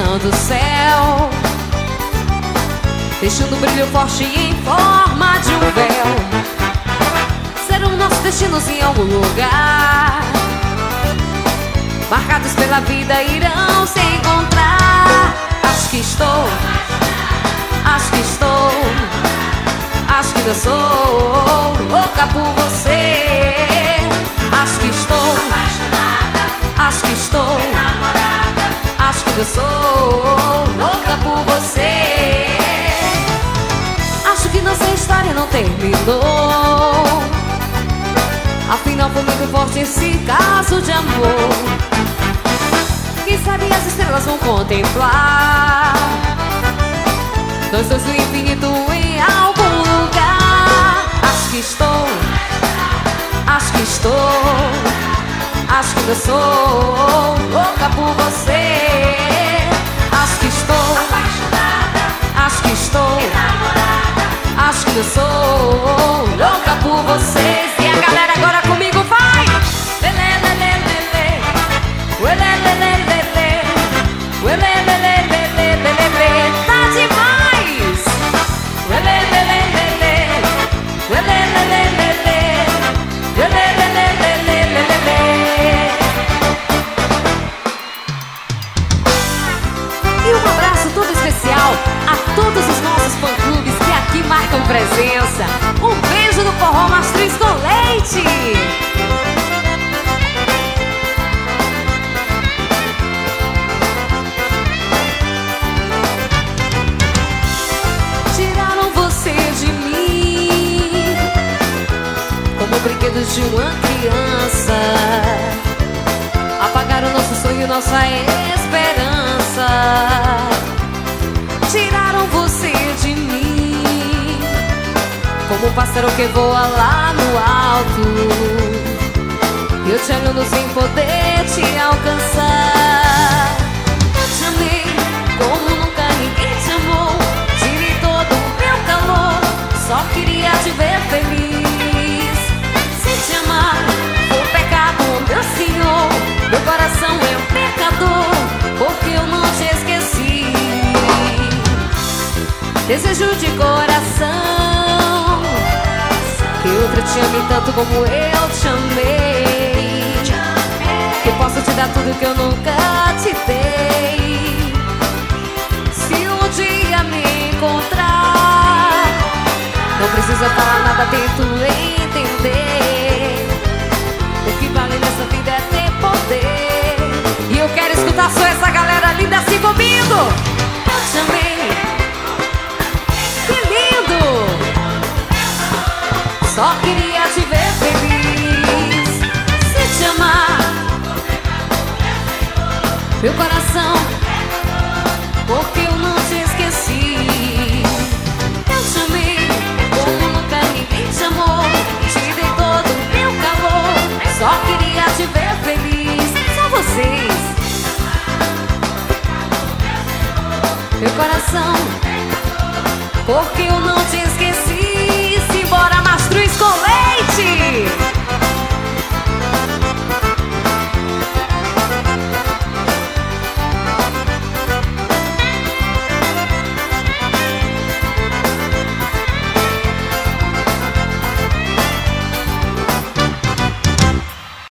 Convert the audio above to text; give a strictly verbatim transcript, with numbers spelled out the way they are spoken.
iluminando o céu, deixando um brilho forte em forma de um véu. Serão nossos destinos em algum lugar, marcados pela vida, irão se encontrar. Acho que estou, acho que estou, acho que eu sou louca por você. Acho que estou, acho que estou, acho que eu sou louca por você. Acho que nossa história não terminou, afinal foi muito forte esse caso de amor. Quem sabe as estrelas vão contemplar nós dois no infinito em algum lugar. Acho que estou, acho que estou, acho que eu sou louca por você. Acho que estou apaixonada, acho que estou enamorada, acho que eu sou louca por vocês. E a galera agora comigo vai! Lelê, lelê, lelê, uelê, lelê, lelê, uelê, lelê, lelê, lelê, tá demais! Uelê, lelê, lelê, uelê, lelê, lelê, uelê, lelê, lelê, lelê. E um abraço todo especial a todos os nossos fã-clubes que aqui marcam presença. Um beijo no Forró Mastruz com Leite. Tiraram você de mim como brinquedo de uma criança, apagaram nosso sonho, nossa esperança. Tiraram você de mim como um pássaro que voa lá no alto, eu te olhando sem poder te alcançar. Eu te amei como nunca ninguém te amou, tirei todo o meu calor, só queria te ver feliz. Se te amar for pecado, meu Senhor, meu coração é um pecador, porque eu não te esqueci. Desejo de coração que outro te ame tanto como eu te amei, que posso te dar tudo que eu nunca te dei. Se um dia me encontrar, não precisa falar nada, tento entender. O que vale nessa vida é ter poder. E eu quero escutar só essa galera linda assim comigo. Eu te amei, que lindo, só queria te ver feliz. Se te amar, meu coração, porque eu não te esqueci. Eu te amei como nunca ninguém te amou, te dei todo o meu calor, só queria te ver feliz. Só vocês, meu coração, porque eu não te